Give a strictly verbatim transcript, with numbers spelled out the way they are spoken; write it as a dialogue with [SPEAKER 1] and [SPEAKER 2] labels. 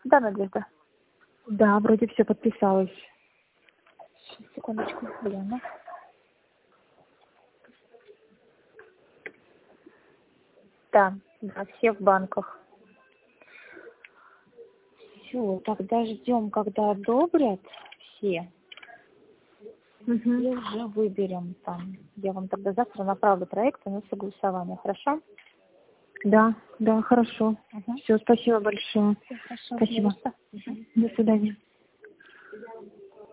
[SPEAKER 1] Да, Надежда.
[SPEAKER 2] Да, вроде все подписалось.
[SPEAKER 1] Сейчас, секундочку, гляну. Да, да, все в банках. Все, тогда ждем, когда одобрят все.
[SPEAKER 2] Угу.
[SPEAKER 1] И уже выберем там. Я вам тогда завтра направлю проект на согласование, хорошо?
[SPEAKER 2] Да, да, хорошо.
[SPEAKER 1] Угу.
[SPEAKER 2] Все, спасибо большое.
[SPEAKER 1] Хорошо,
[SPEAKER 2] Спасибо.
[SPEAKER 1] Надежда. Угу.
[SPEAKER 2] До свидания.